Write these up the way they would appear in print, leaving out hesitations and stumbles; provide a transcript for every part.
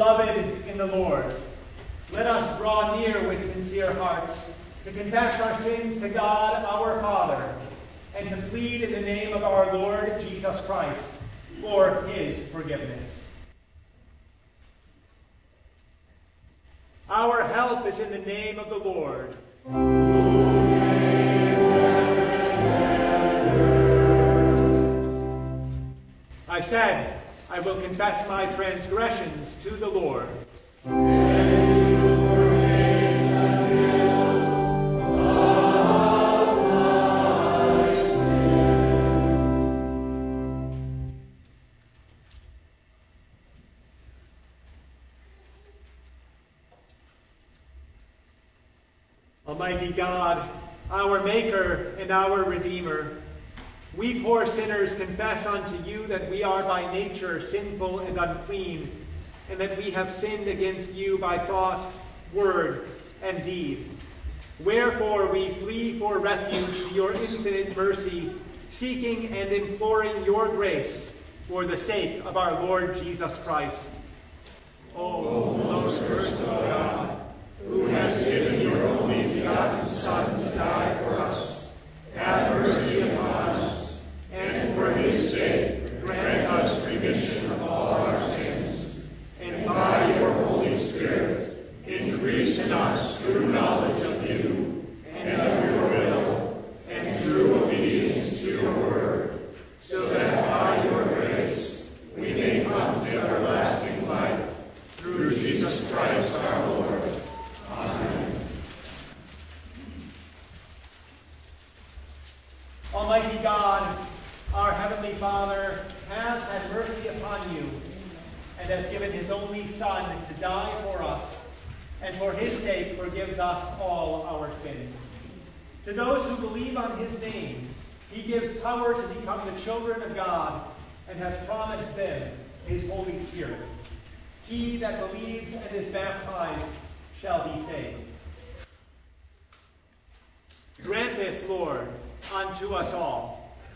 beloved in the Lord, let us draw near with sincere hearts to confess our sins to God our Father and to plead in the name of our Lord Jesus Christ for his forgiveness. Our help is in the name of the Lord. I said, I will confess my transgressions to the Lord. Almighty God, our Maker and our Redeemer, we poor sinners confess unto you that we are by nature sinful and unclean, and that we have sinned against you by thought, word, and deed. Wherefore we flee for refuge to your infinite mercy, seeking and imploring your grace for the sake of our Lord Jesus Christ. O most merciful God, who has given your only begotten Son to die for us, have mercy upon us, and for his sake grant us remission of all our sins, and by your Holy Spirit increase in us true knowledge of you and of your will, and true obedience to your word, so that by your grace we may come to everlasting life, through Jesus Christ our Lord. Amen. Almighty God, our Heavenly Father, has had mercy upon you and has given his only Son to die for us, and for his sake forgives us all our sins. To those who believe on his name, he gives power to become the children of God and has promised them his Holy Spirit. He that believes and is baptized shall be saved. Grant this, Lord, unto us all.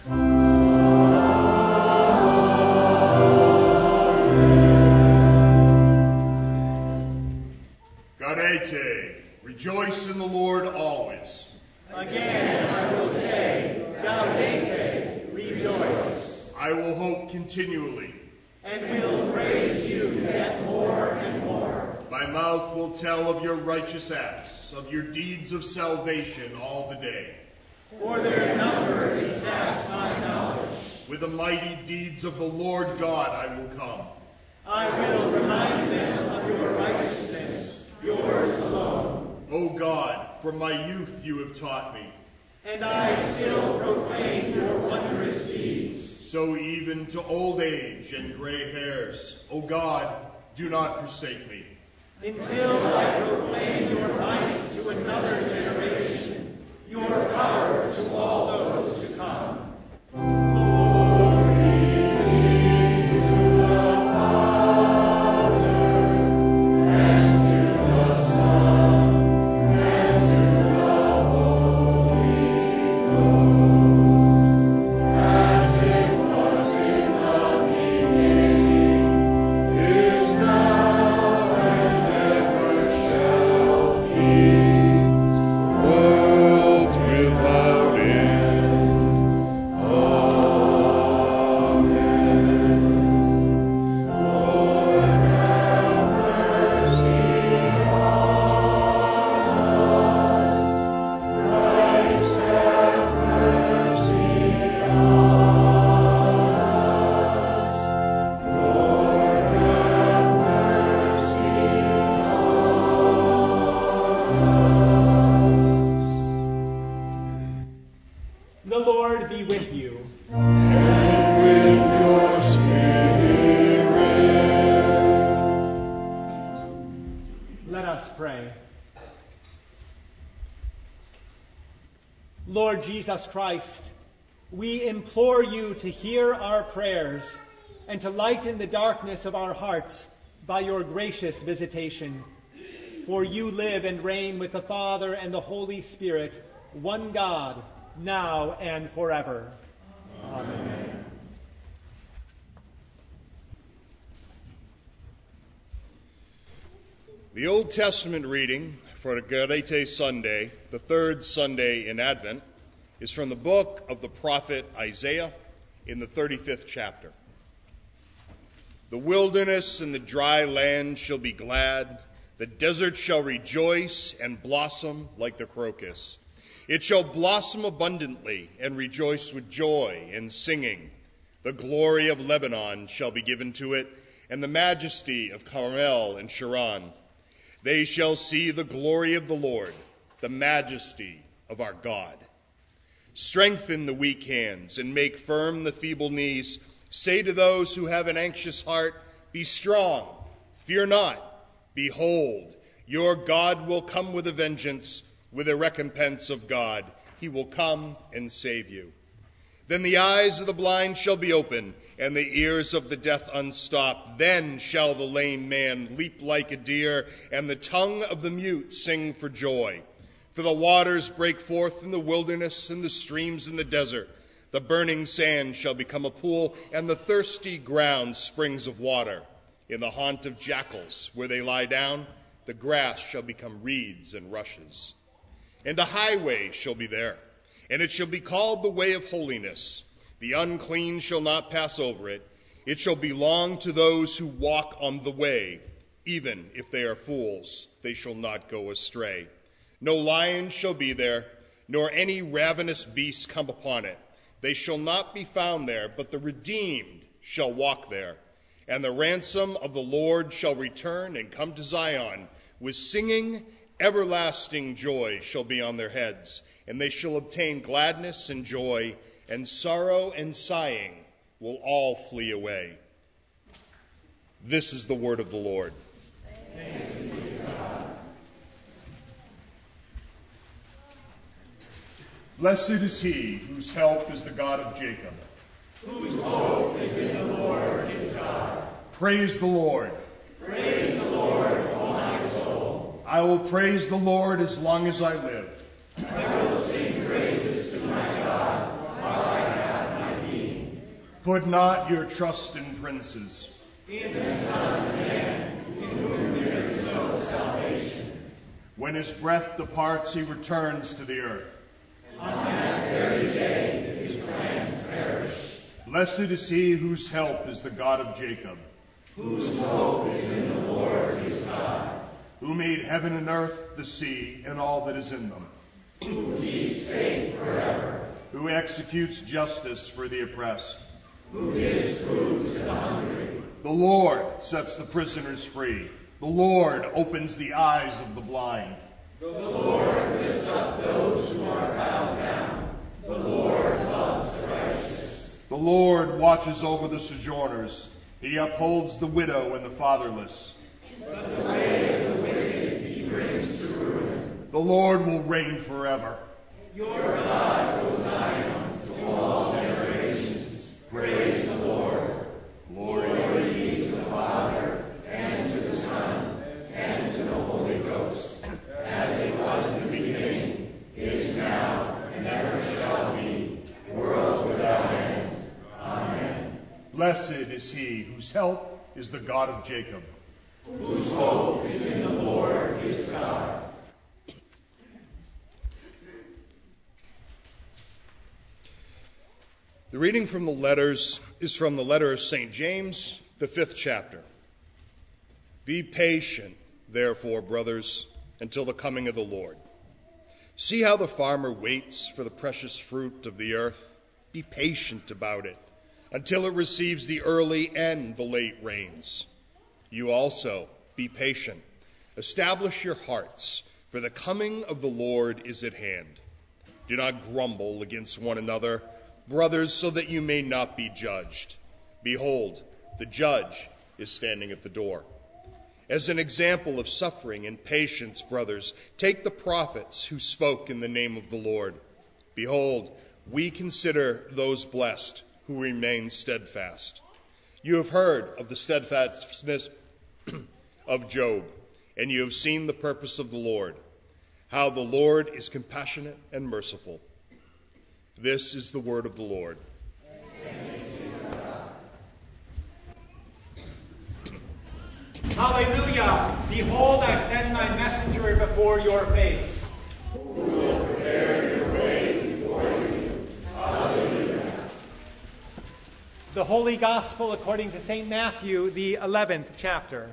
Gaudete, rejoice in the Lord always. Again I will say, Gaudete, rejoice. I will hope continually, and will praise you yet more and more. My mouth will tell of your righteous acts, of your deeds of salvation all the day. For their number is past my knowledge. With the mighty deeds of the Lord God I will come. I will remind them of your righteousness, yours alone. O God, from my youth you have taught me. And I still proclaim your wondrous deeds. So even to old age and gray hairs, O God, do not forsake me. Until I proclaim your might to another generation, your power to all those to come. The Lord be with you. And with your spirit. Let us pray. Lord Jesus Christ, we implore you to hear our prayers and to lighten the darkness of our hearts by your gracious visitation. For you live and reign with the Father and the Holy Spirit, one God, now and forever. Amen. The Old Testament reading for Gaudete Sunday, the third Sunday in Advent, is from the book of the prophet Isaiah in the 35th chapter. The wilderness and the dry land shall be glad. The desert shall rejoice and blossom like the crocus. It shall blossom abundantly and rejoice with joy and singing. The glory of Lebanon shall be given to it, and the majesty of Carmel and Sharon. They shall see the glory of the Lord, the majesty of our God. Strengthen the weak hands and make firm the feeble knees. Say to those who have an anxious heart, be strong, fear not. Behold, your God will come with a vengeance, with a recompense of God. He will come and save you. Then the eyes of the blind shall be open, and the ears of the deaf unstopped. Then shall the lame man leap like a deer, and the tongue of the mute sing for joy. For the waters break forth in the wilderness, and the streams in the desert. The burning sand shall become a pool, and the thirsty ground springs of water. In the haunt of jackals, where they lie down, the grass shall become reeds and rushes. And a highway shall be there, and it shall be called the way of holiness. The unclean shall not pass over it. It shall belong to those who walk on the way. Even if they are fools, they shall not go astray. No lion shall be there, nor any ravenous beast come upon it. They shall not be found there, but the redeemed shall walk there. And the ransom of the Lord shall return and come to Zion. With singing, everlasting joy shall be on their heads. And they shall obtain gladness and joy, and sorrow and sighing will all flee away. This is the word of the Lord. Thanks be to God. Blessed is he whose help is the God of Jacob, whose hope is in the Lord his God. Praise the Lord. Praise the Lord, O my soul. I will praise the Lord as long as I live. I will sing praises to my God while I have my being. Put not your trust in princes, In the Son of Man, in whom there is no salvation. When his breath departs, he returns to the earth. On that very day his plans perish. Blessed is he whose help is the God of Jacob, Whose hope is in the Lord his God. Who made heaven and earth, the sea, and all that is in them. Who keeps faith forever. Who executes justice for the oppressed. Who gives food to the hungry. The Lord sets the prisoners free. The Lord opens the eyes of the blind. The Lord lifts up those who are bowed down. The Lord loves the righteous. The Lord watches over the sojourners. He upholds the widow and the fatherless. But the way of the wicked he brings to ruin. The Lord will reign forever. Your God, O Zion, to all generations. Praise the Lord. Glory be to the Father, and to the Son, and to the Holy Ghost, as it was in the beginning, is now, and ever shall be, world without end. Amen. Blessed is he whose help is the God of Jacob, Whose hope is in the Lord his God. The reading from the letters is from the letter of St. James, the 5th chapter. Be patient, therefore, brothers, until the coming of the Lord. See how the farmer waits for the precious fruit of the earth. Be patient about it until it receives the early and the late rains. You also be patient. Establish your hearts, for the coming of the Lord is at hand. Do not grumble against one another, brothers, so that you may not be judged. Behold, the judge is standing at the door. As an example of suffering and patience, brothers, take the prophets who spoke in the name of the Lord. Behold, we consider those blessed who remain steadfast. You have heard of the steadfastness of Job, and you have seen the purpose of the Lord, how the Lord is compassionate and merciful. This is the word of the Lord. Hallelujah. Hallelujah! Behold, I send my messenger before your face. Who will prepare your way before you. Hallelujah. The Holy Gospel according to St. Matthew, the 11th chapter.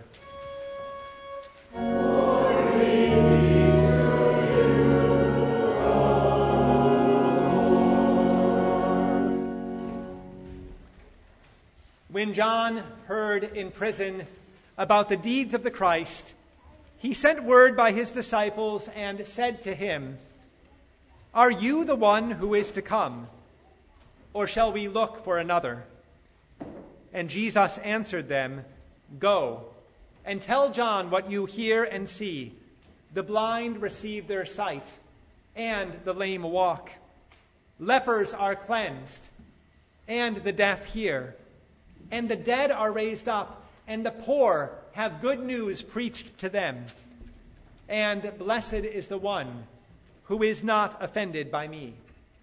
When John heard in prison about the deeds of the Christ, he sent word by his disciples and said to him, "Are you the one who is to come, or shall we look for another?" And Jesus answered them, "Go, and tell John what you hear and see. The blind receive their sight, and the lame walk. Lepers are cleansed, and the deaf hear. And the dead are raised up, and the poor have good news preached to them. And blessed is the one who is not offended by me."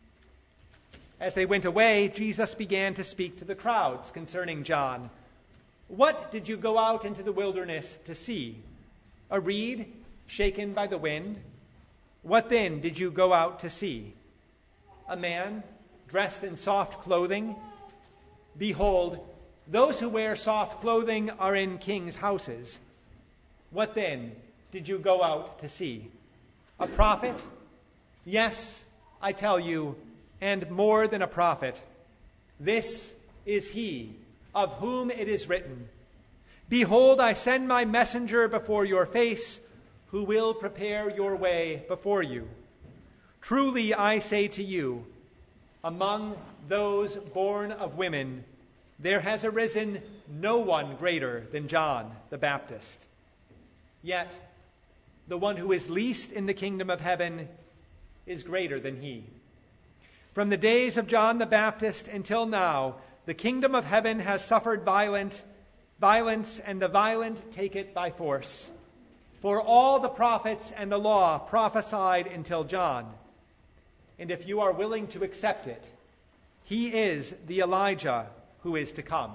As they went away, Jesus began to speak to the crowds concerning John. "What did you go out into the wilderness to see? A reed shaken by the wind? What then did you go out to see? A man dressed in soft clothing? Behold, those who wear soft clothing are in kings' houses. What then did you go out to see? A prophet? Yes, I tell you, and more than a prophet. This is he of whom it is written, 'Behold, I send my messenger before your face, who will prepare your way before you.' Truly I say to you, among those born of women, there has arisen no one greater than John the Baptist. Yet the one who is least in the kingdom of heaven is greater than he. From the days of John the Baptist until now, the kingdom of heaven has suffered violence, and the violent take it by force. For all the prophets and the law prophesied until John. And if you are willing to accept it, he is the Elijah who is to come.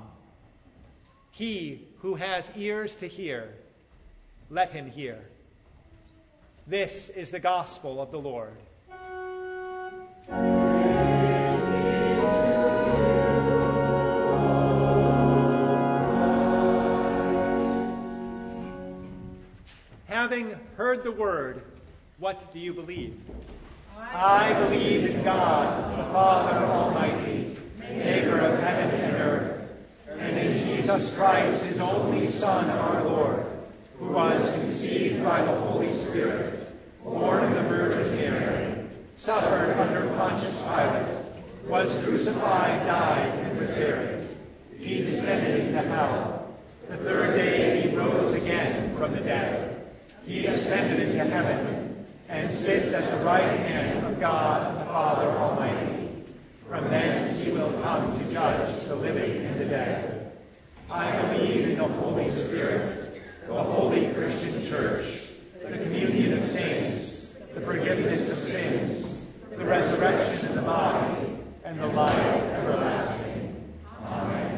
He who has ears to hear, let him hear." This is the gospel of the Lord. Having heard the word, what do you believe? I believe in God, the Father Almighty, maker of heaven and earth, and in Jesus Christ, his only Son, our Lord, who was conceived by the Holy Spirit, born of the Virgin Mary, suffered under Pontius Pilate, was crucified, died, and was buried. He descended into hell. The third day he rose again from the dead. He ascended into heaven and sits at the right hand of God the Father Almighty. From thence he will come to judge the living and the dead. I believe in the Holy Spirit, the holy Christian Church, the communion of saints, the forgiveness of sins, the resurrection of the body, and the life everlasting. Amen.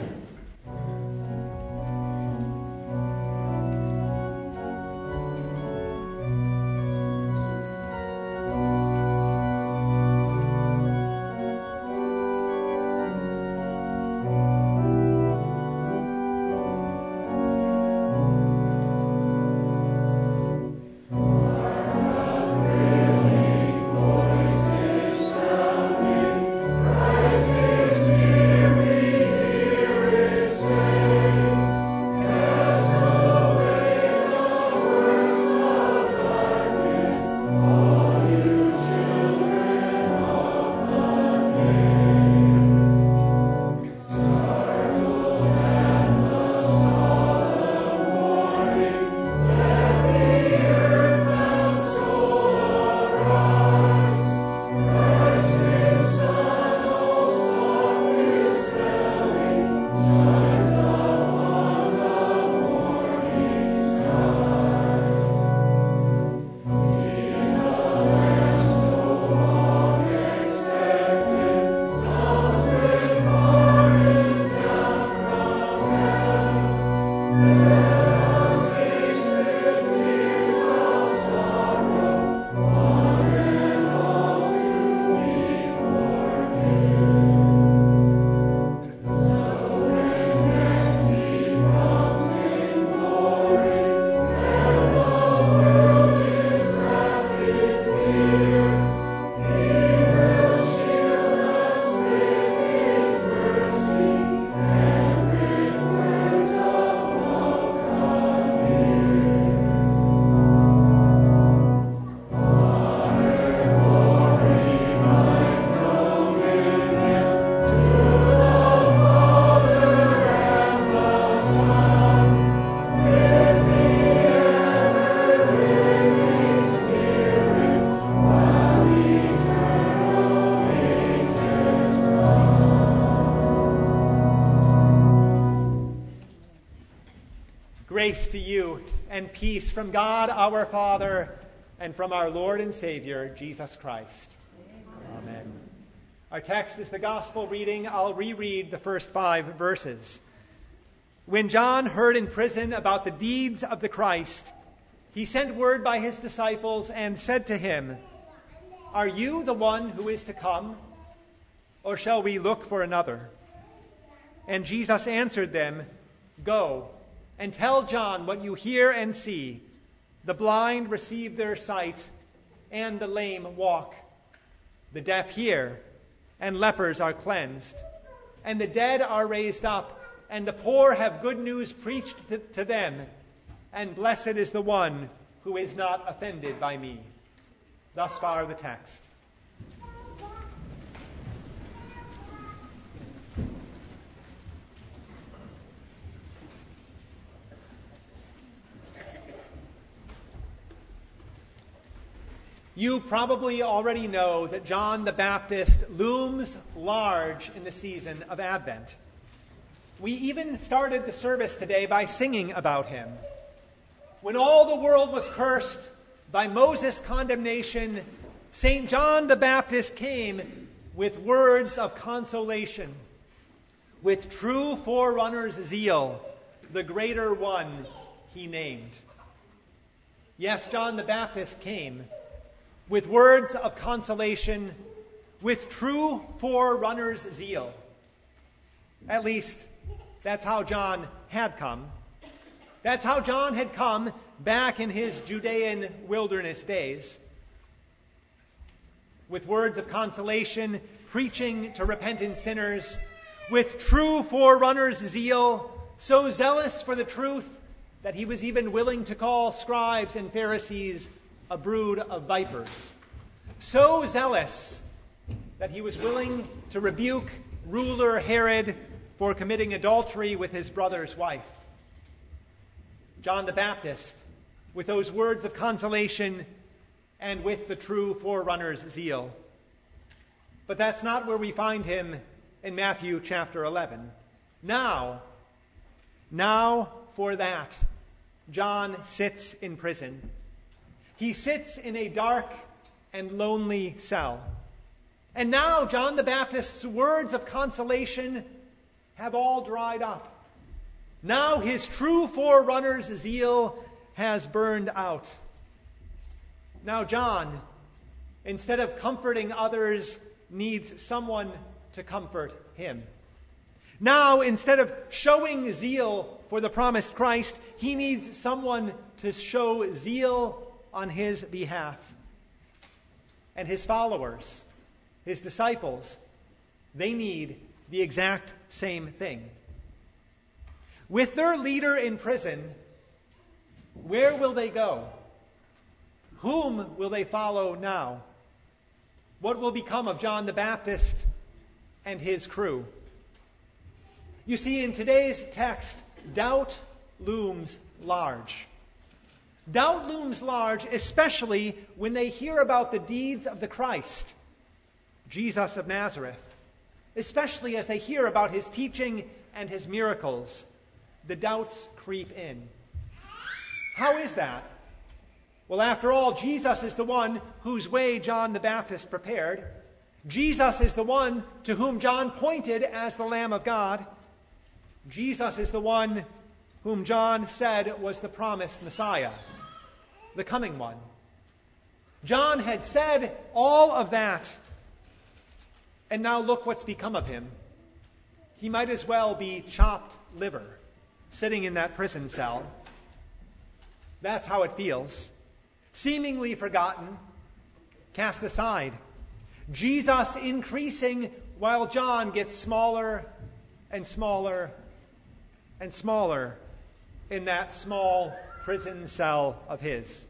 Praise Grace to you and peace from God our Father and from our Lord and Savior, Jesus Christ. Amen. Our text is the gospel reading. I'll reread the first 5 verses. When John heard in prison about the deeds of the Christ, he sent word by his disciples and said to him, "Are you the one who is to come, or shall we look for another?" And Jesus answered them, "Go and tell John what you hear and see. The blind receive their sight, and the lame walk. The deaf hear, and lepers are cleansed, and the dead are raised up, and the poor have good news preached to them, and blessed is the one who is not offended by me." Thus far the text. You probably already know that John the Baptist looms large in the season of Advent. We even started the service today by singing about him. When all the world was cursed by Moses' condemnation, St. John the Baptist came with words of consolation, with true forerunner's zeal, the greater one he named. Yes, John the Baptist came with words of consolation, with true forerunner's zeal. At least, that's how John had come. That's how John had come back in his Judean wilderness days. With words of consolation, preaching to repentant sinners, with true forerunner's zeal, so zealous for the truth that he was even willing to call scribes and Pharisees a brood of vipers. So zealous that he was willing to rebuke ruler Herod for committing adultery with his brother's wife. John the Baptist, with those words of consolation and with the true forerunner's zeal. But that's not where we find him in Matthew chapter 11. Now for that, John sits in prison. He sits in a dark and lonely cell. And now John the Baptist's words of consolation have all dried up. Now his true forerunner's zeal has burned out. Now John, instead of comforting others, needs someone to comfort him. Now, instead of showing zeal for the promised Christ, he needs someone to show zeal on his behalf. And his followers, his disciples, they need the exact same thing. With their leader in prison, where will they go? Whom will they follow now? What will become of John the Baptist and his crew? You see, in today's text, doubt looms large. Doubt looms large, especially when they hear about the deeds of the Christ, Jesus of Nazareth. Especially as they hear about his teaching and his miracles, the doubts creep in. How is that? Well, after all, Jesus is the one whose way John the Baptist prepared. Jesus is the one to whom John pointed as the Lamb of God. Jesus is the one whom John said was the promised Messiah, the coming one. John had said all of that, and now look what's become of him. He might as well be chopped liver, sitting in that prison cell. That's how it feels. Seemingly forgotten, cast aside. Jesus increasing while John gets smaller and smaller and smaller in that small prison cell of his.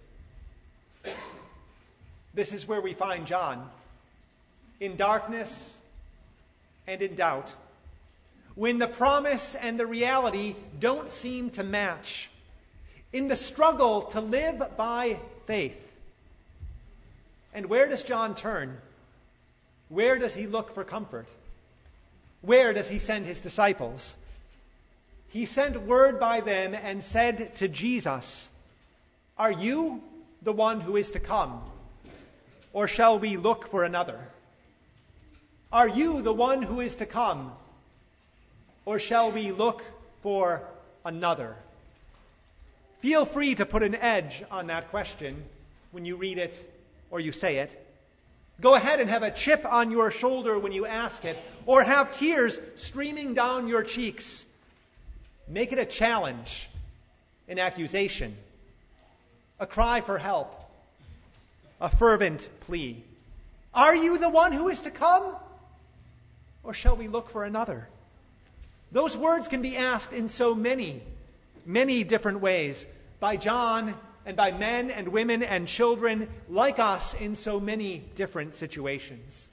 This is where we find John, in darkness and in doubt, when the promise and the reality don't seem to match, in the struggle to live by faith. And where does John turn? Where does he look for comfort? Where does he send his disciples? he sent word by them and said to Jesus, "Are you the one who is to come, or shall we look for another? Are you the one who is to come, or shall we look for another?" Feel free to put an edge on that question when you read it or you say it. Go ahead and have a chip on your shoulder when you ask it, or have tears streaming down your cheeks. Make it a challenge, an accusation, a cry for help, a fervent plea. Are you the one who is to come? Or shall we look for another? Those words can be asked in so many, many different ways by John and by men and women and children like us in so many different situations.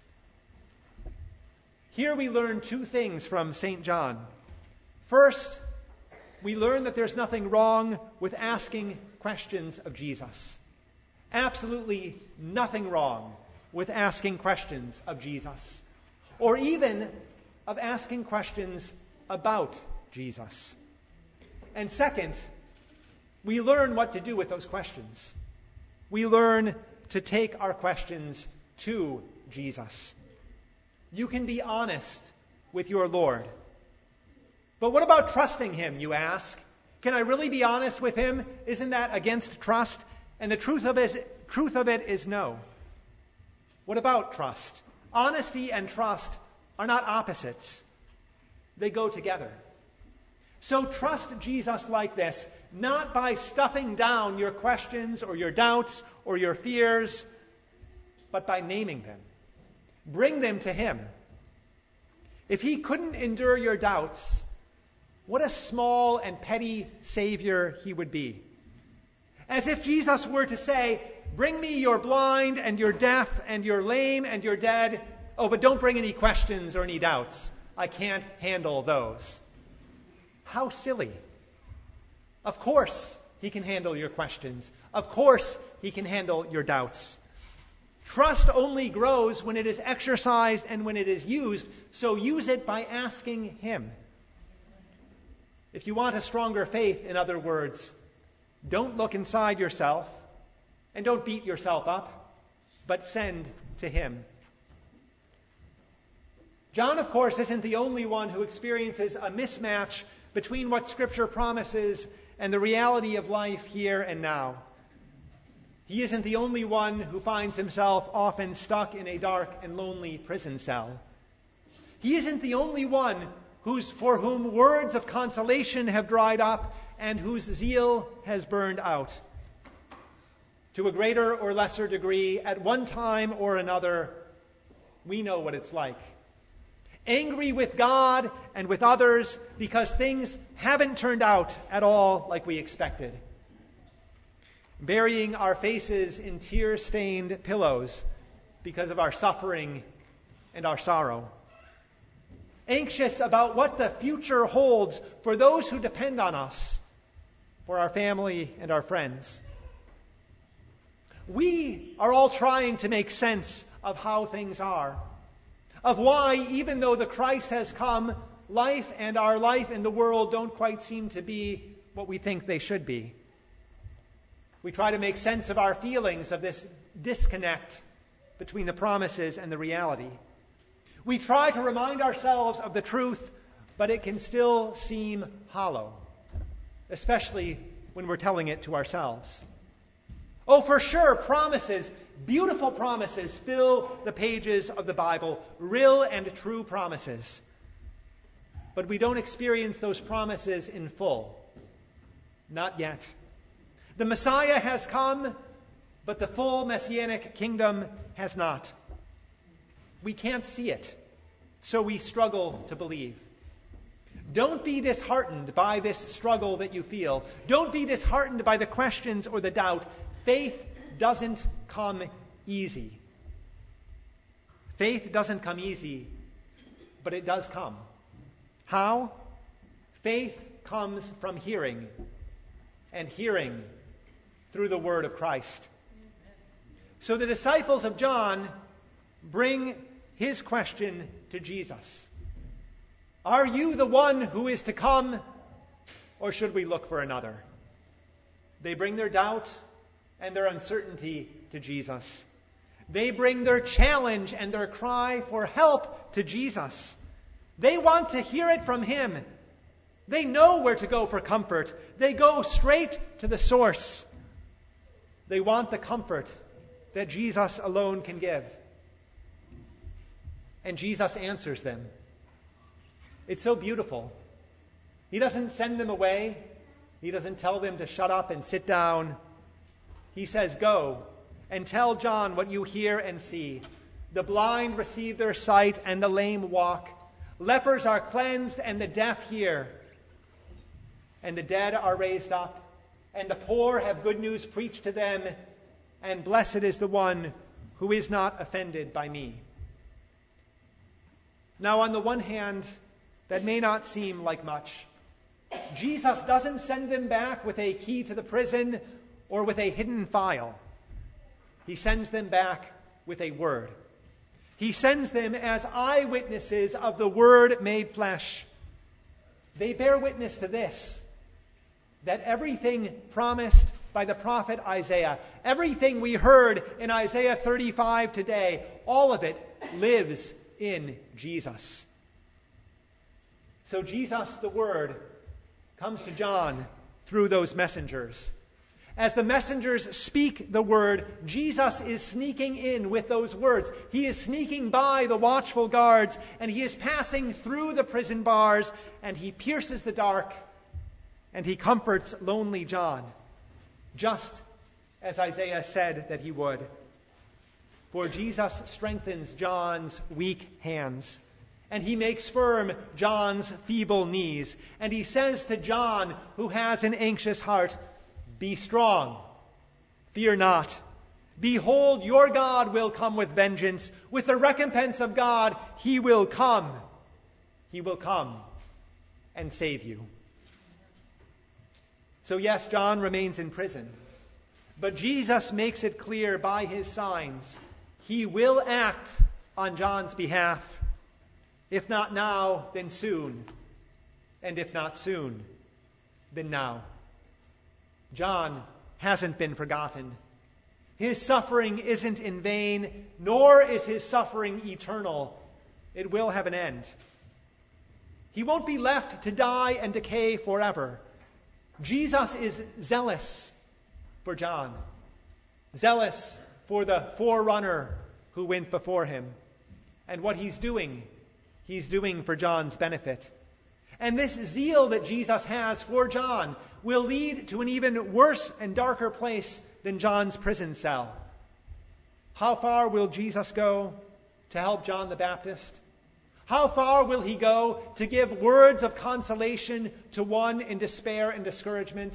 Here we learn two things from St. John. First, we learn that there's nothing wrong with asking questions of Jesus. Absolutely nothing wrong with asking questions of Jesus, or even of asking questions about Jesus. And second, we learn what to do with those questions. We learn to take our questions to Jesus. You can be honest with your Lord. But what about trusting him, you ask? Can I really be honest with him? Isn't that against trust? And the truth of it is no. What about trust? Honesty and trust are not opposites. They go together. So trust Jesus like this, not by stuffing down your questions or your doubts or your fears, but by naming them. Bring them to him. If he couldn't endure your doubts, what a small and petty Savior he would be. As if Jesus were to say, "Bring me your blind and your deaf and your lame and your dead. Oh, but don't bring any questions or any doubts. I can't handle those." How silly. Of course he can handle your questions. Of course he can handle your doubts. Trust only grows when it is exercised and when it is used, so use it by asking him. If you want a stronger faith, in other words, don't look inside yourself and don't beat yourself up, but send to him. John, of course, isn't the only one who experiences a mismatch between what Scripture promises and the reality of life here and now. He isn't the only one who finds himself often stuck in a dark and lonely prison cell. He isn't the only one for whom words of consolation have dried up and whose zeal has burned out. To a greater or lesser degree, at one time or another, we know what it's like. Angry with God and with others because things haven't turned out at all like we expected. Burying our faces in tear-stained pillows because of our suffering and our sorrow. Anxious about what the future holds for those who depend on us, for our family and our friends. We are all trying to make sense of how things are, of why, even though the Christ has come, life and our life in the world don't quite seem to be what we think they should be. We try to make sense of our feelings of this disconnect between the promises and the reality. We try to remind ourselves of the truth, but it can still seem hollow, especially when we're telling it to ourselves. Oh, for sure, promises, beautiful promises, fill the pages of the Bible, real and true promises. But we don't experience those promises in full. Not yet. The Messiah has come, but the full Messianic kingdom has not. We can't see it, so we struggle to believe. Don't be disheartened by this struggle that you feel. Don't be disheartened by the questions or the doubt. Faith doesn't come easy. Faith doesn't come easy, but it does come. How? Faith comes from hearing, and hearing through the word of Christ. So the disciples of John bring his question to Jesus. Are you the one who is to come, or should we look for another? They bring their doubt and their uncertainty to Jesus. They bring their challenge and their cry for help to Jesus. They want to hear it from him. They know where to go for comfort. They go straight to the source. They want the comfort that Jesus alone can give. And Jesus answers them. It's so beautiful. He doesn't send them away. He doesn't tell them to shut up and sit down. He says, "Go and tell John what you hear and see. The blind receive their sight and the lame walk. Lepers are cleansed and the deaf hear. And the dead are raised up. And the poor have good news preached to them. And blessed is the one who is not offended by me." Now, on the one hand, that may not seem like much. Jesus doesn't send them back with a key to the prison or with a hidden file. He sends them back with a word. He sends them as eyewitnesses of the Word made flesh. They bear witness to this, that everything promised by the prophet Isaiah, everything we heard in Isaiah 35 today, all of it lives in Jesus. So Jesus, the Word, comes to John through those messengers. As the messengers speak the word, Jesus is sneaking in with those words. He is sneaking by the watchful guards, and he is passing through the prison bars, and he pierces the dark, and he comforts lonely John, just as Isaiah said that he would. For Jesus strengthens John's weak hands, and he makes firm John's feeble knees. And he says to John, who has an anxious heart, "Be strong, fear not. Behold, your God will come with vengeance. With the recompense of God, he will come. He will come and save you." So yes, John remains in prison. But Jesus makes it clear by his signs, he will act on John's behalf. If not now, then soon. And if not soon, then now. John hasn't been forgotten. His suffering isn't in vain, nor is his suffering eternal. It will have an end. He won't be left to die and decay forever. Jesus is zealous for John, zealous for the forerunner who went before him. And what he's doing for John's benefit. And this zeal that Jesus has for John will lead to an even worse and darker place than John's prison cell. How far will Jesus go to help John the Baptist? How far will he go to give words of consolation to one in despair and discouragement?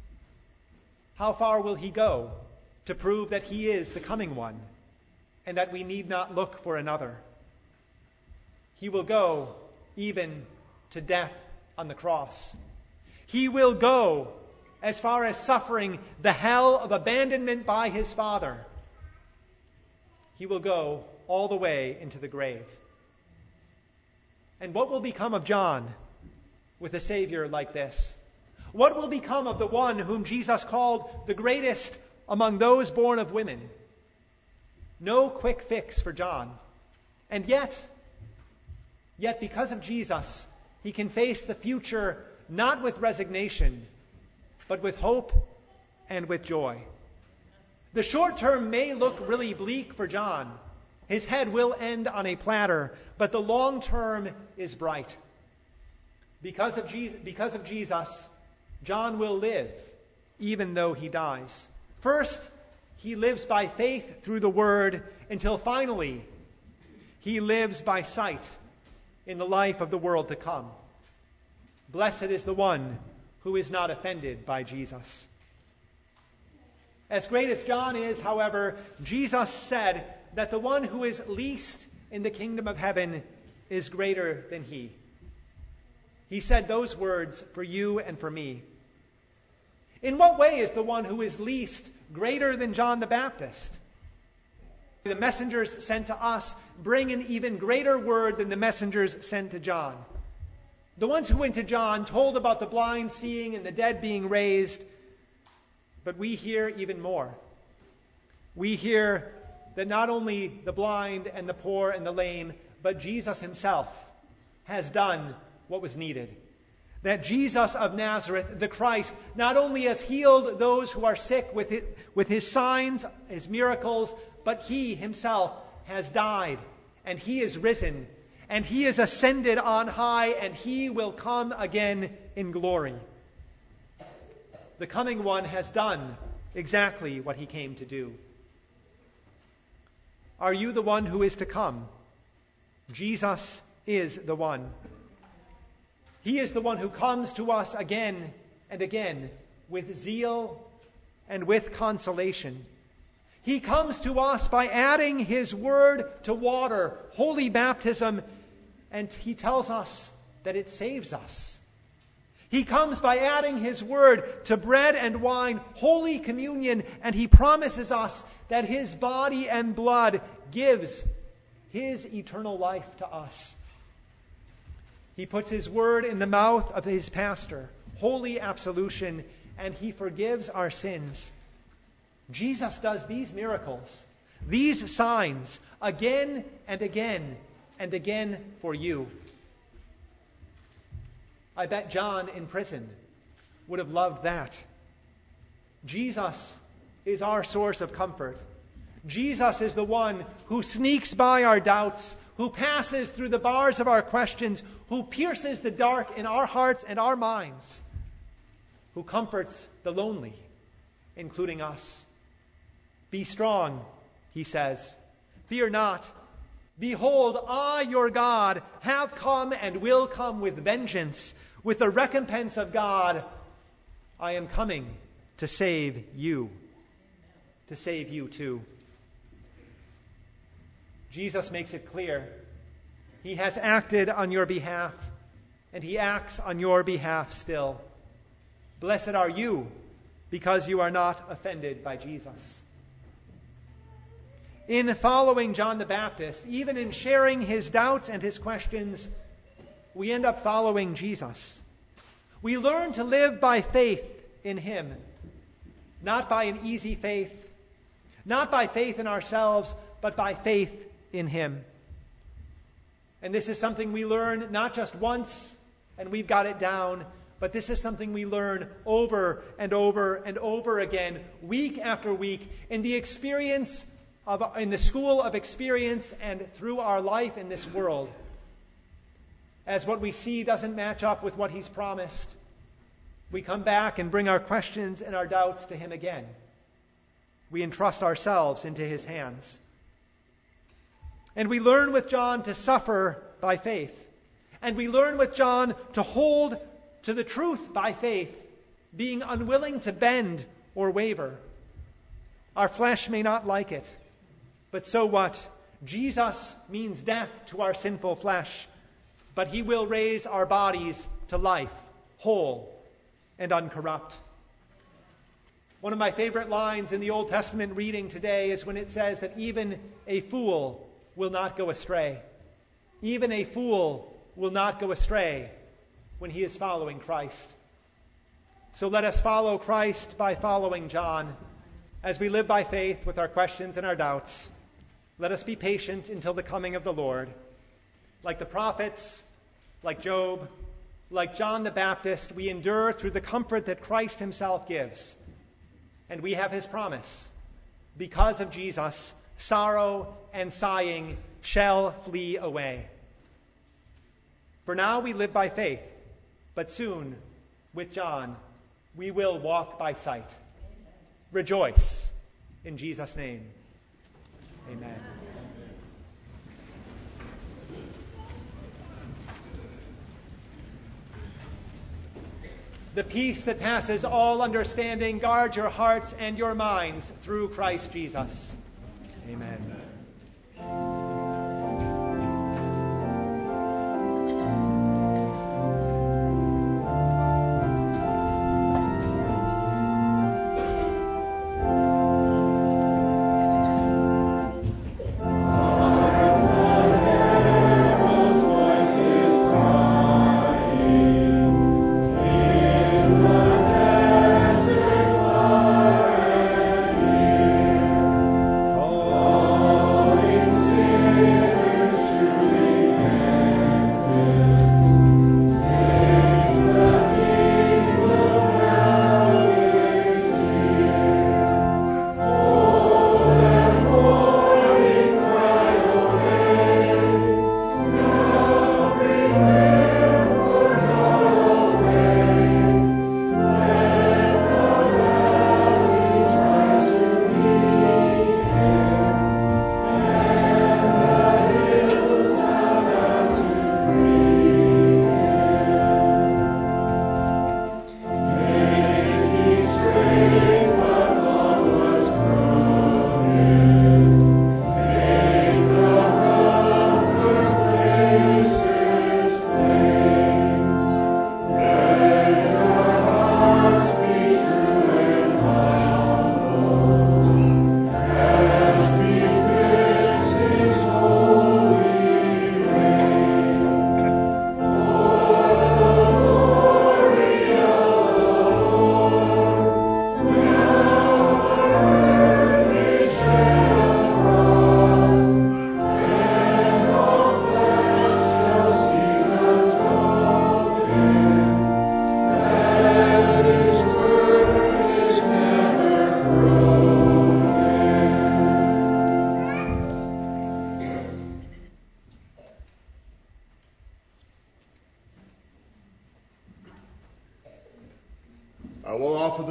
How far will he go to prove that he is the coming one and that we need not look for another? He will go even to death on the cross. He will go as far as suffering the hell of abandonment by his Father. He will go all the way into the grave. And what will become of John with a Savior like this? What will become of the one whom Jesus called the greatest among those born of women? No quick fix for John. And yet because of Jesus, he can face the future not with resignation, but with hope and with joy. The short term may look really bleak for John. His head will end on a platter, but the long term is bright. Because of Jesus, John will live, even though he dies. First, he lives by faith through the word, until finally, he lives by sight in the life of the world to come. Blessed is the one who is not offended by Jesus. As great as John is, however, Jesus said that the one who is least in the kingdom of heaven is greater than he. He said those words for you and for me. In what way is the one who is least greater than John the Baptist? The messengers sent to us bring an even greater word than the messengers sent to John. The ones who went to John told about the blind seeing and the dead being raised, but we hear even more. We hear that not only the blind and the poor and the lame, but Jesus himself has done what was needed. That Jesus of Nazareth, the Christ, not only has healed those who are sick with his signs, his miracles, but he himself has died, and he is risen, and he is ascended on high, and he will come again in glory. The coming one has done exactly what he came to do. Are you the one who is to come? Jesus is the one. He is the one who comes to us again and again with zeal and with consolation. He comes to us by adding his word to water, holy baptism, and he tells us that it saves us. He comes by adding his word to bread and wine, holy communion, and he promises us that his body and blood gives his eternal life to us. He puts his word in the mouth of his pastor, holy absolution, and he forgives our sins. Jesus does these miracles, these signs, again and again and again for you. I bet John in prison would have loved that. Jesus is our source of comfort. Jesus is the one who sneaks by our doubts, who passes through the bars of our questions, who pierces the dark in our hearts and our minds, who comforts the lonely, including us. Be strong, he says. Fear not. Behold, I, your God, have come and will come with vengeance. With the recompense of God, I am coming to save you. To save you too. Jesus makes it clear. He has acted on your behalf, and he acts on your behalf still. Blessed are you, because you are not offended by Jesus. In following John the Baptist, even in sharing his doubts and his questions, we end up following Jesus. We learn to live by faith in him, not by an easy faith, not by faith in ourselves, but by faith in him. And this is something we learn not just once and we've got it down, but this is something we learn over and over and over again, week after week, in the school of experience and through our life in this world. As what we see doesn't match up with what he's promised, we come back and bring our questions and our doubts to him again. We entrust ourselves into his hands. And we learn with John to suffer by faith. And we learn with John to hold to the truth by faith, being unwilling to bend or waver. Our flesh may not like it, but so what? Jesus means death to our sinful flesh, but he will raise our bodies to life, whole and uncorrupt. One of my favorite lines in the Old Testament reading today is when it says that even a fool will not go astray. Even a fool will not go astray when he is following Christ. So let us follow Christ by following John as we live by faith with our questions and our doubts. Let us be patient until the coming of the Lord. Like the prophets, like Job, like John the Baptist, we endure through the comfort that Christ himself gives. And we have his promise. Because of Jesus, sorrow and sighing shall flee away. For now we live by faith, but soon, with John, we will walk by sight. Rejoice in Jesus' name. Amen. The peace that passes all understanding, guard your hearts and your minds through Christ Jesus. Amen.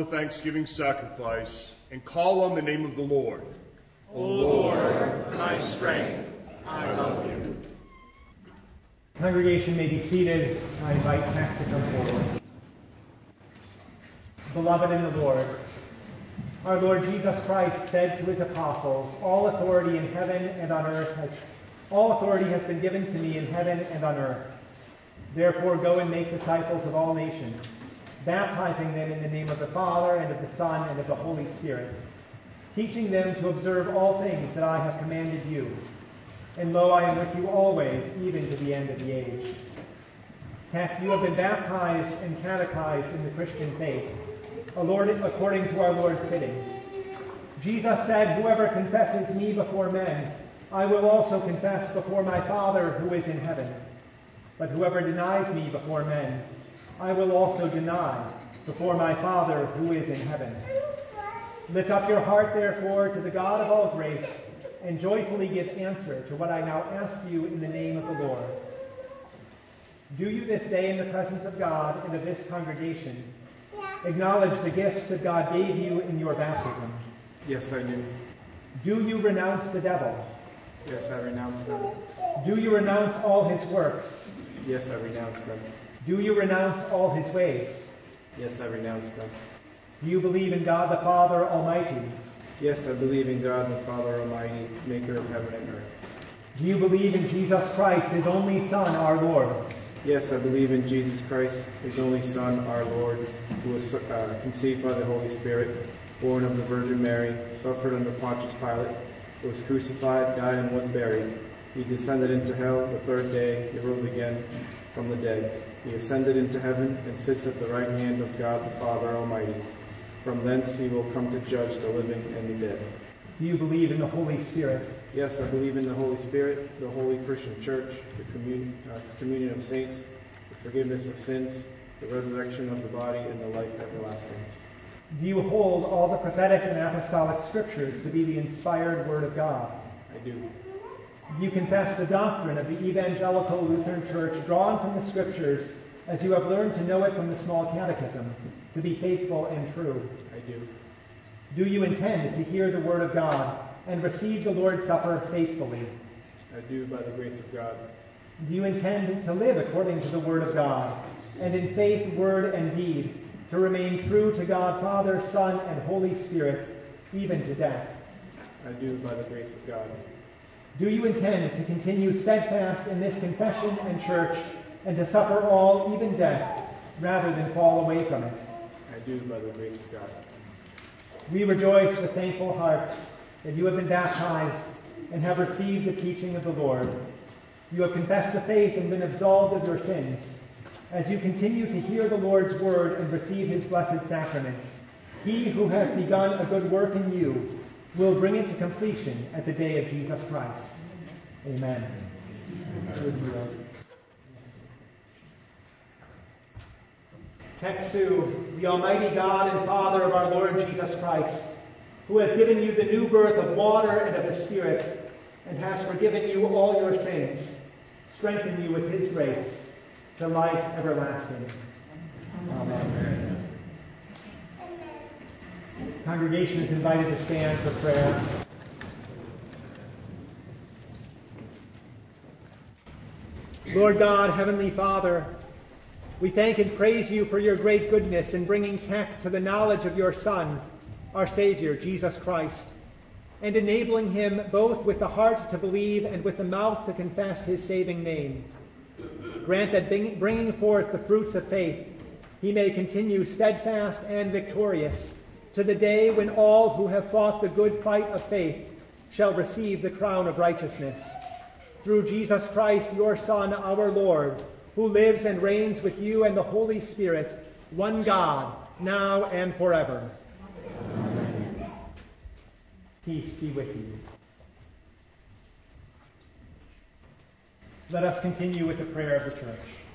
thanksgiving sacrifice and call on the name of the Lord. O Lord, my strength, I love you. Congregation may be seated. I invite Max to come forward. Beloved in the Lord, our Lord Jesus Christ said to his apostles, all authority in heaven and on earth has been given to me in heaven and on earth. Therefore go and make disciples of all nations, baptizing them in the name of the Father and of the Son and of the Holy Spirit, teaching them to observe all things that I have commanded you. And lo, I am with you always, even to the end of the age. You have been baptized and catechized in the Christian faith, according to our Lord's bidding. Jesus said, whoever confesses me before men, I will also confess before my Father who is in heaven. But whoever denies me before men, I will also deny before my Father who is in heaven. Lift up your heart, therefore, to the God of all grace, and joyfully give answer to what I now ask you in the name of the Lord. Do you this day in the presence of God and of this congregation acknowledge the gifts that God gave you in your baptism? Yes, I do. Do you renounce the devil? Yes, I renounce them. Do you renounce all his works? Yes, I renounce them. Do you renounce all his ways? Yes, I renounce them. Do you believe in God the Father Almighty? Yes, I believe in God the Father Almighty, maker of heaven and earth. Do you believe in Jesus Christ, his only Son, our Lord? Yes, I believe in Jesus Christ, his only Son, our Lord, who was conceived by the Holy Spirit, born of the Virgin Mary, suffered under Pontius Pilate, was crucified, died, and was buried. He descended into hell. The third day he rose again from the dead. He ascended into heaven and sits at the right hand of God the Father Almighty. From thence he will come to judge the living and the dead. Do you believe in the Holy Spirit? Yes, I believe in the Holy Spirit, the Holy Christian Church, the communion of saints, the forgiveness of sins, the resurrection of the body, and the life everlasting. Do you hold all the prophetic and apostolic scriptures to be the inspired Word of God? I do. Do you confess the doctrine of the Evangelical Lutheran Church drawn from the Scriptures as you have learned to know it from the Small Catechism, to be faithful and true? I do. Do you intend to hear the Word of God and receive the Lord's Supper faithfully? I do, by the grace of God. Do you intend to live according to the Word of God, and in faith, word, and deed, to remain true to God, Father, Son, and Holy Spirit, even to death? I do, by the grace of God. Do you intend to continue steadfast in this confession and church, and to suffer all, even death, rather than fall away from it? I do, by the grace of God. We rejoice with thankful hearts that you have been baptized and have received the teaching of the Lord. You have confessed the faith and been absolved of your sins. As you continue to hear the Lord's word and receive his blessed sacrament, he who has begun a good work in you will bring it to completion at the day of Jesus Christ. Amen. Text 2, the Almighty God and Father of our Lord Jesus Christ, who has given you the new birth of water and of the Spirit, and has forgiven you all your sins, strengthen you with his grace to life everlasting. Amen. Congregation is invited to stand for prayer. Lord God, Heavenly Father, we thank and praise you for your great goodness in bringing Tech to the knowledge of your Son, our Savior, Jesus Christ, and enabling him both with the heart to believe and with the mouth to confess his saving name. Grant that bringing forth the fruits of faith, he may continue steadfast and victorious to the day when all who have fought the good fight of faith shall receive the crown of righteousness. Through Jesus Christ, your Son, our Lord, who lives and reigns with you and the Holy Spirit, one God, now and forever. Amen. Peace be with you. Let us continue with the prayer of the church.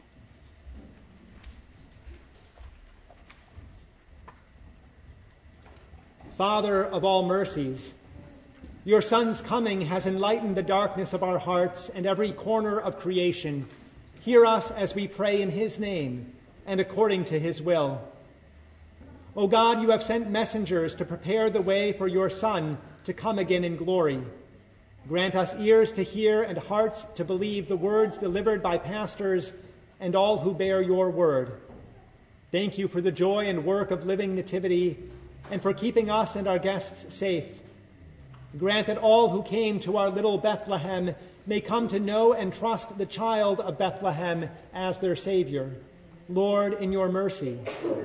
Father of all mercies, your Son's coming has enlightened the darkness of our hearts and every corner of creation. Hear us as we pray in his name and according to his will. O God, you have sent messengers to prepare the way for your Son to come again in glory. Grant us ears to hear and hearts to believe the words delivered by pastors and all who bear your word. Thank you for the joy and work of living nativity and for keeping us and our guests safe. Grant that all who came to our little Bethlehem may come to know and trust the child of Bethlehem as their Savior. Lord, in your mercy.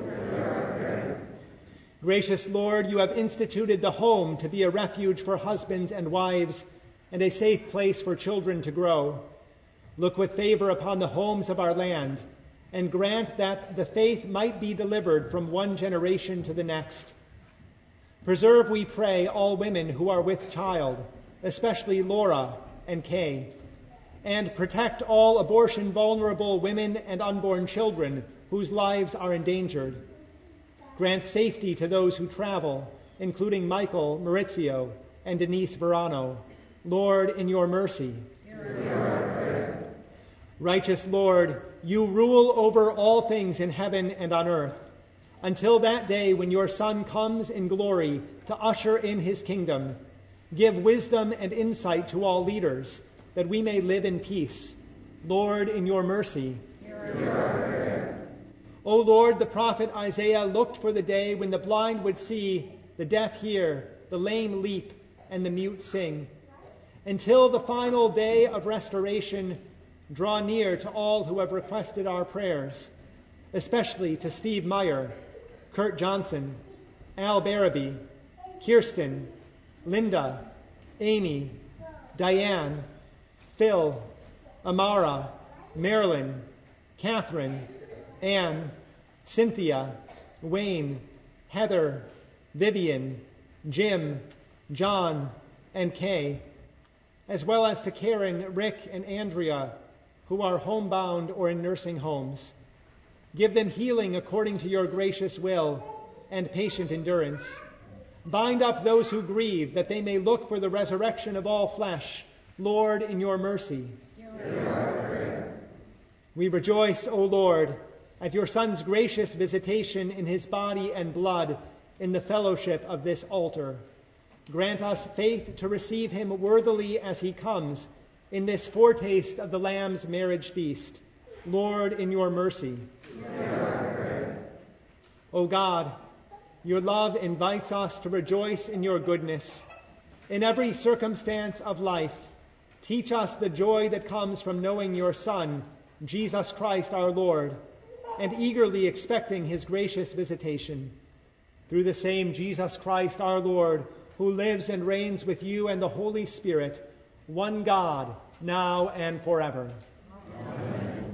Gracious Lord, you have instituted the home to be a refuge for husbands and wives and a safe place for children to grow. Look with favor upon the homes of our land and grant that the faith might be delivered from one generation to the next. Preserve, we pray, all women who are with child, especially Laura and Kay, and protect all abortion-vulnerable women and unborn children whose lives are endangered. Grant safety to those who travel, including Michael Maurizio and Denise Verano. Lord, in your mercy. Righteous Lord, you rule over all things in heaven and on earth, until that day when your Son comes in glory to usher in his kingdom. Give wisdom and insight to all leaders, that we may live in peace. Lord, in your mercy. O Lord, the prophet Isaiah looked for the day when the blind would see, the deaf hear, the lame leap, and the mute sing. Until the final day of restoration, draw near to all who have requested our prayers, especially to Steve Meyer, Kurt Johnson, Al Barabee, Kirsten, Linda, Amy, Diane, Phil, Amara, Marilyn, Catherine, Anne, Cynthia, Wayne, Heather, Vivian, Jim, John, and Kay, as well as to Karen, Rick, and Andrea, who are homebound or in nursing homes. Give them healing according to your gracious will and patient endurance. Bind up those who grieve, that they may look for the resurrection of all flesh. Lord, in your mercy. We rejoice, O Lord, at your Son's gracious visitation in his body and blood in the fellowship of this altar. Grant us faith to receive him worthily as he comes in this foretaste of the Lamb's marriage feast. Lord, in your mercy. O God, your love invites us to rejoice in your goodness. In every circumstance of life, teach us the joy that comes from knowing your Son, Jesus Christ our Lord, and eagerly expecting his gracious visitation. Through the same Jesus Christ our Lord, who lives and reigns with you and the Holy Spirit, one God, now and forever. Amen.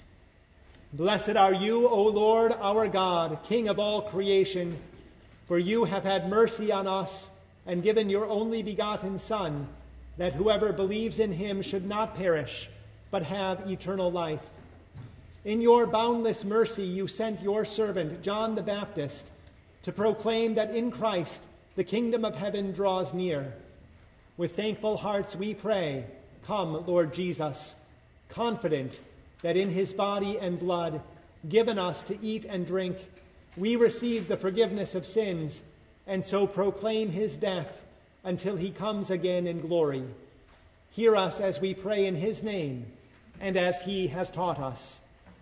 Blessed are you, O Lord, our God, King of all creation, for you have had mercy on us and given your only begotten Son, that whoever believes in him should not perish, but have eternal life. In your boundless mercy you sent your servant, John the Baptist, to proclaim that in Christ the kingdom of heaven draws near. With thankful hearts we pray, come, Lord Jesus, confident that in his body and blood, given us to eat and drink, we receive the forgiveness of sins, and so proclaim his death until he comes again in glory. Hear us as we pray in his name, and as he has taught us.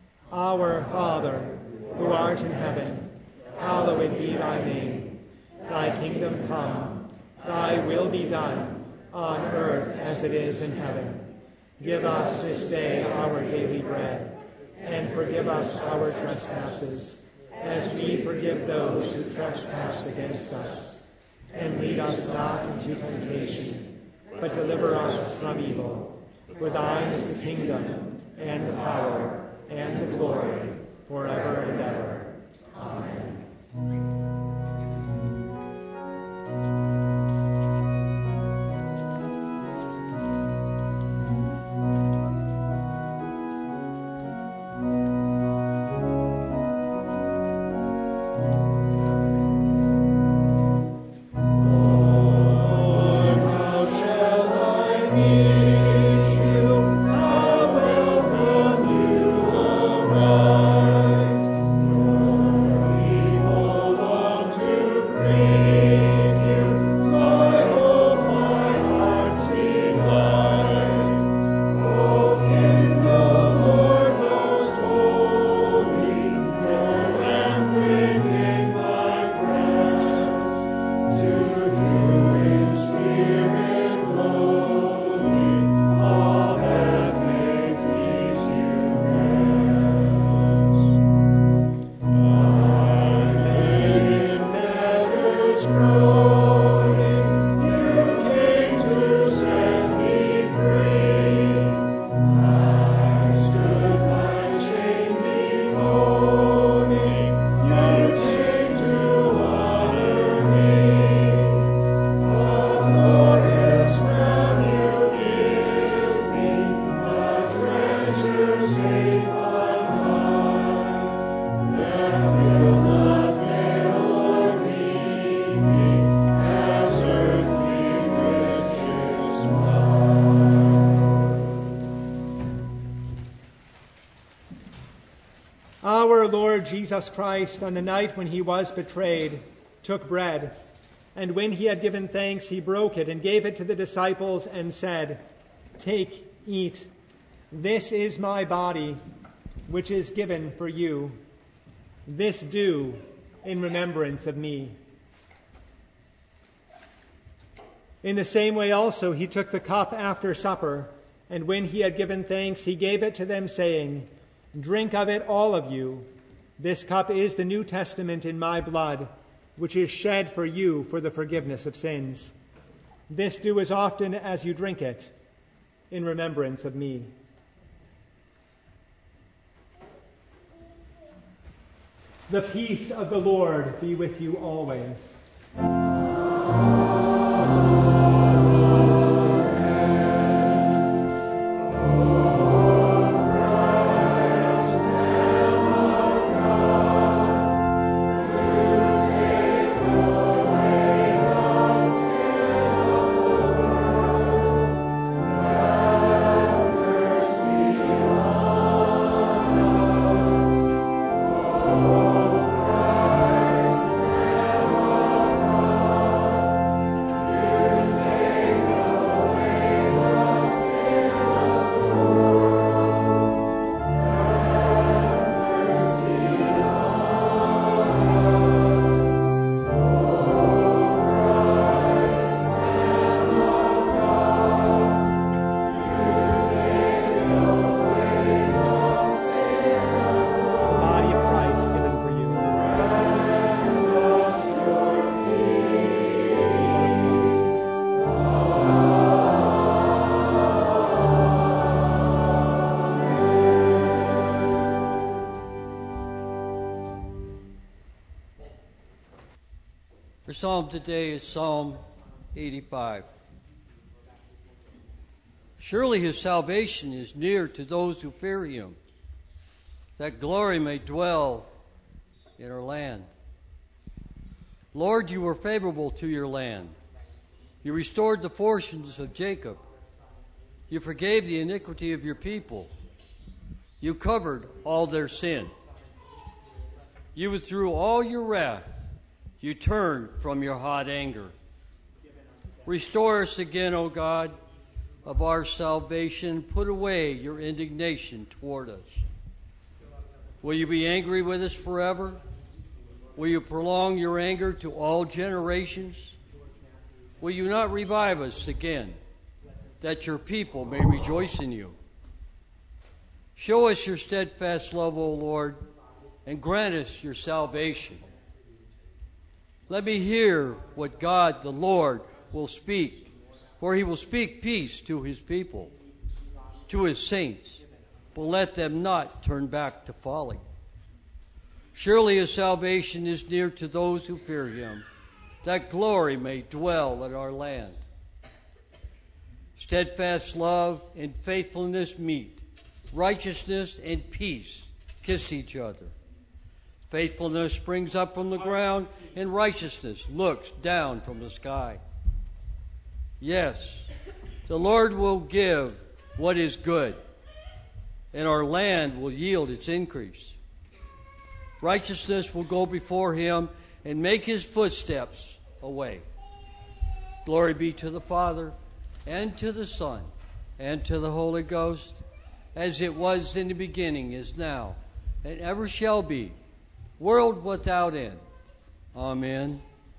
Our Father, who art in heaven, hallowed be thy name. Thy kingdom come, thy will be done, on earth as it is in heaven. Give us this day our daily bread, and forgive us our trespasses, as we forgive those who trespass against us. And lead us not into temptation, but deliver us from evil. For thine is the kingdom, and the power, and the glory, forever and ever. Amen. Lord. Jesus Christ, on the night when he was betrayed, took bread, and when he had given thanks, he broke it and gave it to the disciples and said, "Take, eat. This is my body, which is given for you. This do in remembrance of me." In the same way also he took the cup after supper, and when he had given thanks, he gave it to them, saying, "Drink of it, all of you. This cup is the New Testament in my blood, which is shed for you for the forgiveness of sins. This do as often as you drink it in remembrance of me." The peace of the Lord be with you always. Our psalm today is Psalm 85. Surely his salvation is near to those who fear him, that glory may dwell in our land. Lord, you were favorable to your land. You restored the fortunes of Jacob. You forgave the iniquity of your people. You covered all their sin. You withdrew all your wrath. You turned from your hot anger. Restore us again, O God, of our salvation. Put away your indignation toward us. Will you be angry with us forever? Will you prolong your anger to all generations? Will you not revive us again, that your people may rejoice in you? Show us your steadfast love, O Lord, and grant us your salvation. Let me hear what God the Lord will speak, for he will speak peace to his people, to his saints, but let them not turn back to folly. Surely his salvation is near to those who fear him, that glory may dwell in our land. Steadfast love and faithfulness meet, righteousness and peace kiss each other. Faithfulness springs up from the ground, and righteousness looks down from the sky. Yes, the Lord will give what is good, and our land will yield its increase. Righteousness will go before him and make his footsteps a way. Glory be to the Father, and to the Son, and to the Holy Ghost, as it was in the beginning, is now, and ever shall be, world without end. Amen.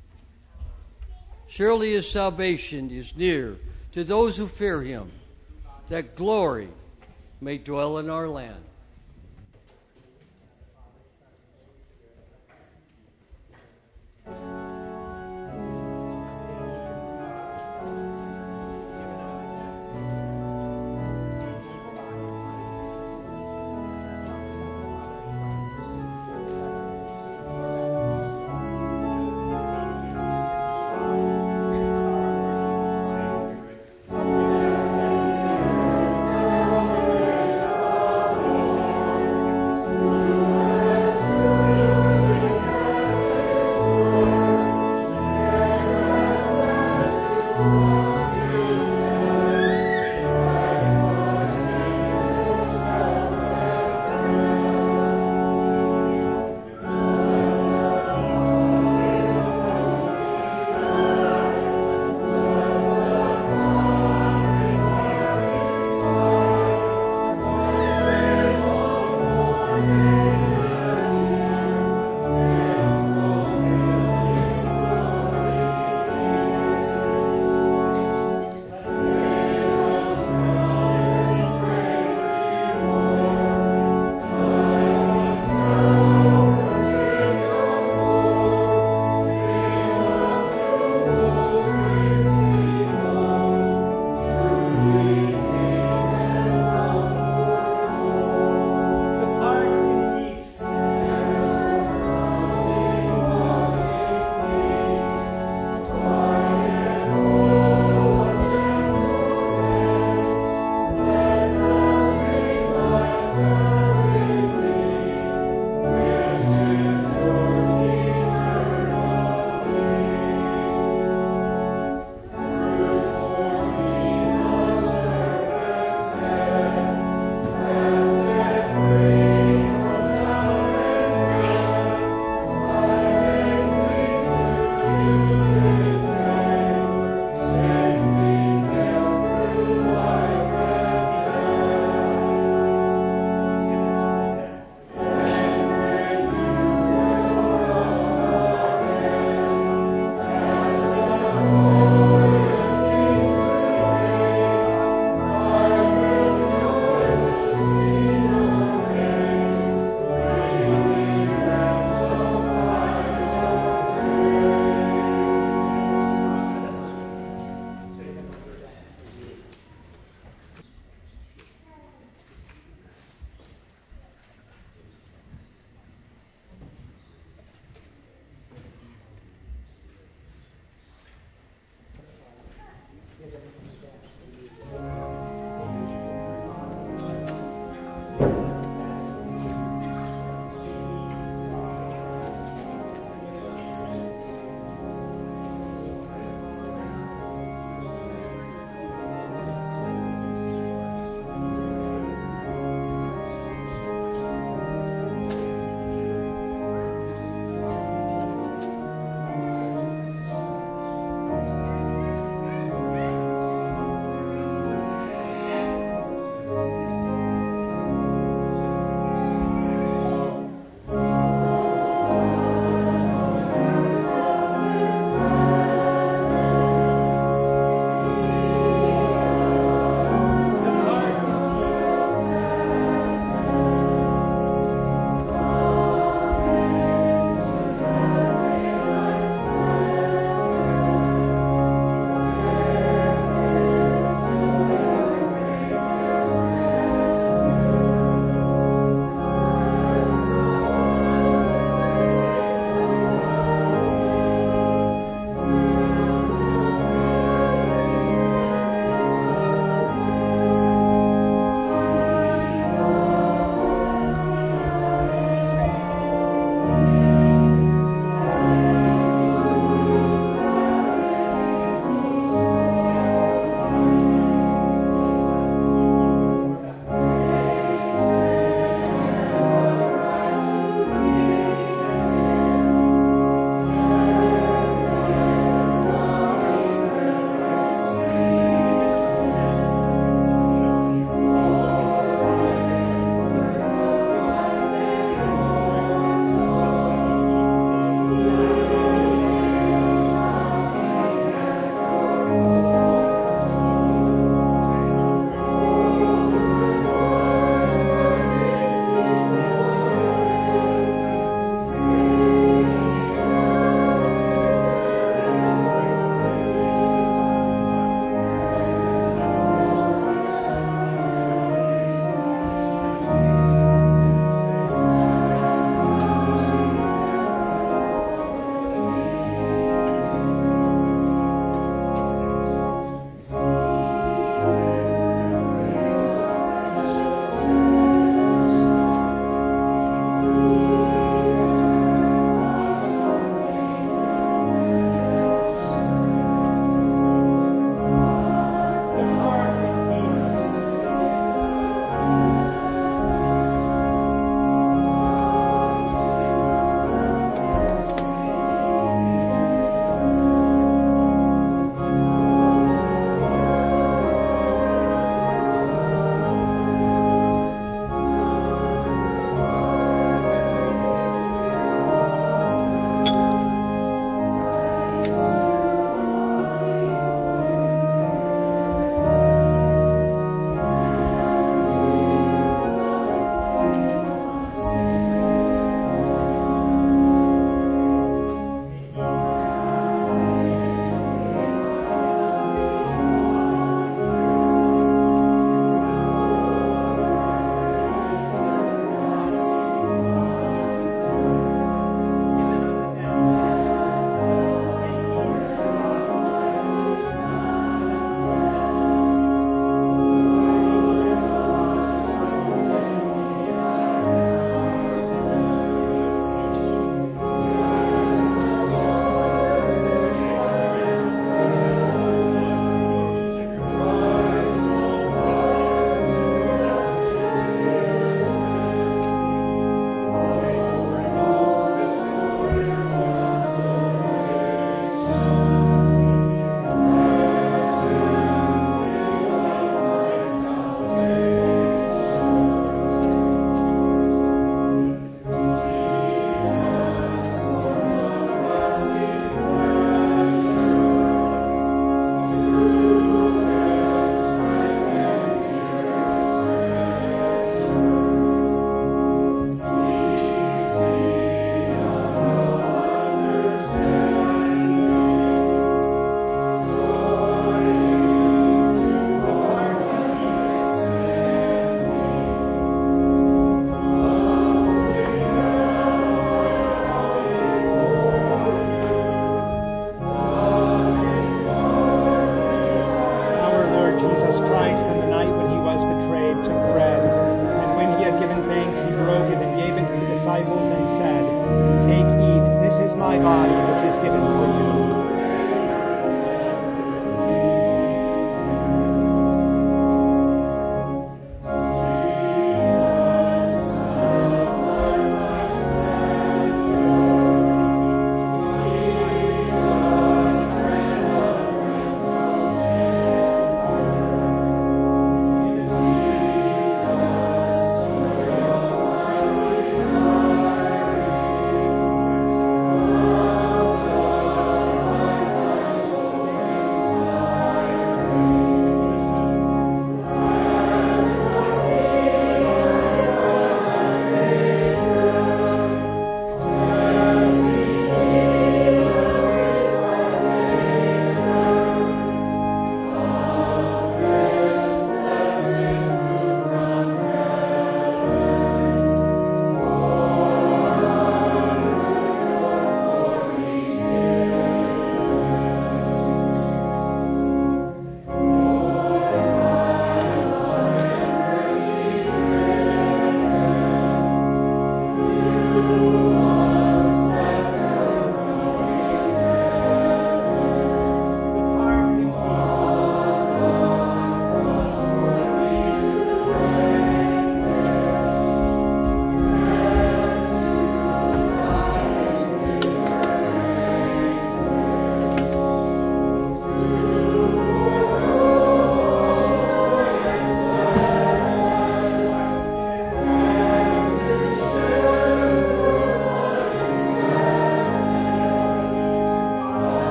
Surely his salvation is near to those who fear him, that glory may dwell in our land.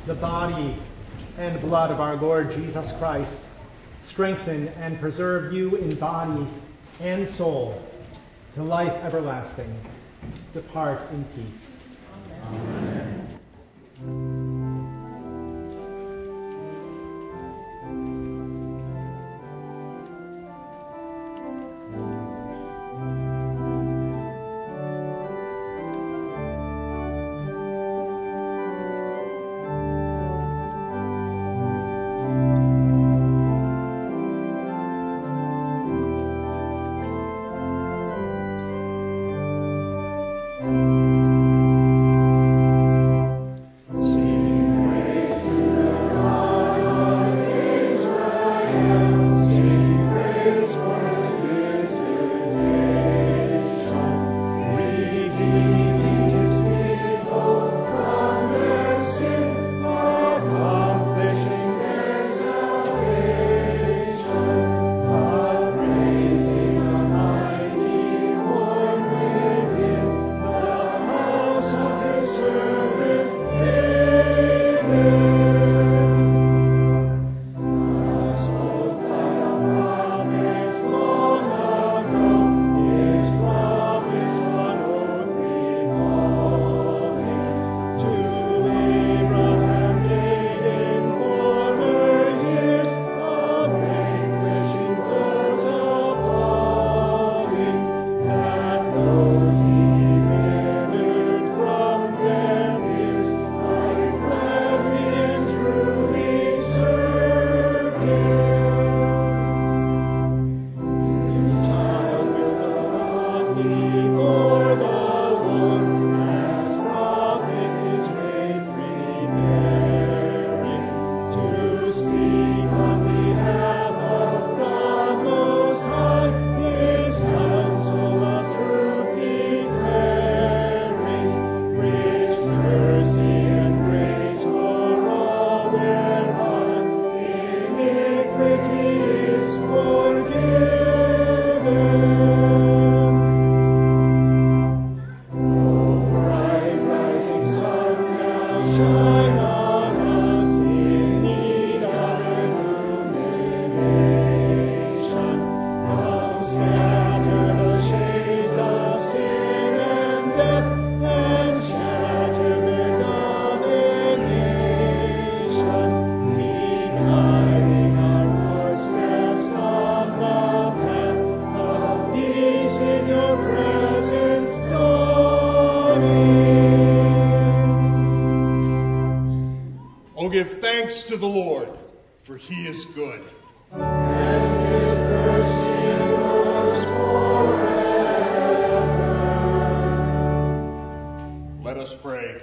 the body and blood of our Lord Jesus Christ, strengthen and preserve you in body and soul to life everlasting. Depart in peace. Amen. Give thanks to the Lord, for he is good. And his mercy endures forever. Let us pray.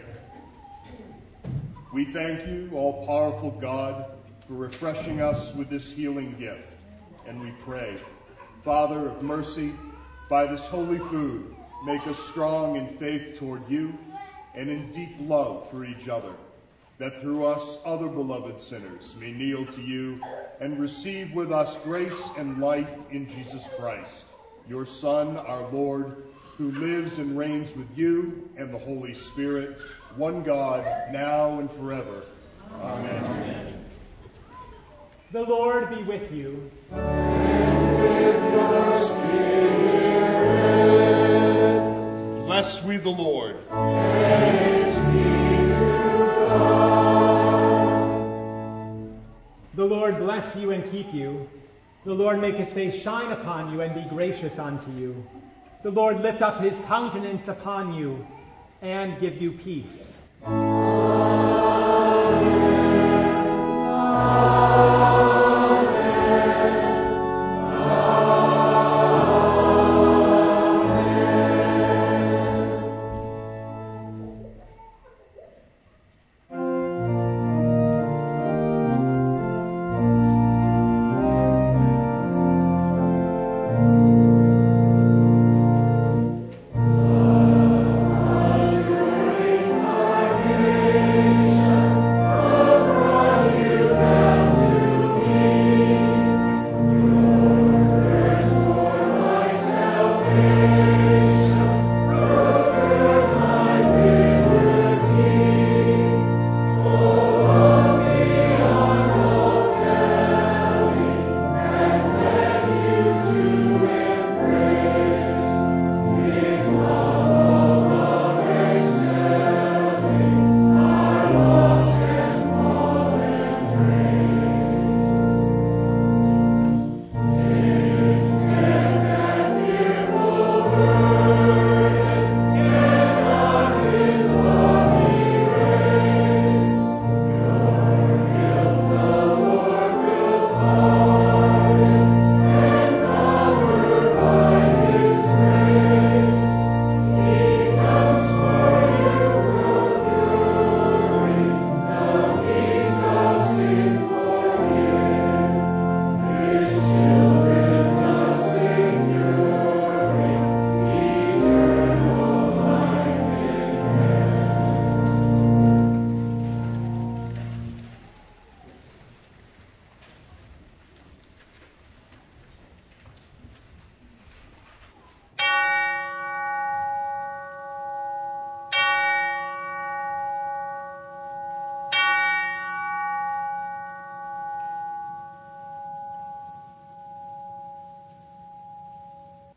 We thank you, all-powerful God, for refreshing us with this healing gift. And we pray, Father of mercy, by this holy food, make us strong in faith toward you and in deep love for each other, that through us other beloved sinners may kneel to you and receive with us grace and life in Jesus Christ, your Son, our Lord, who lives and reigns with you and the Holy Spirit, one God, now and forever. Amen. The Lord be with you. And with your spirit. Bless we the Lord. The Lord bless you and keep you. The Lord make his face shine upon you and be gracious unto you. The Lord lift up his countenance upon you and give you peace.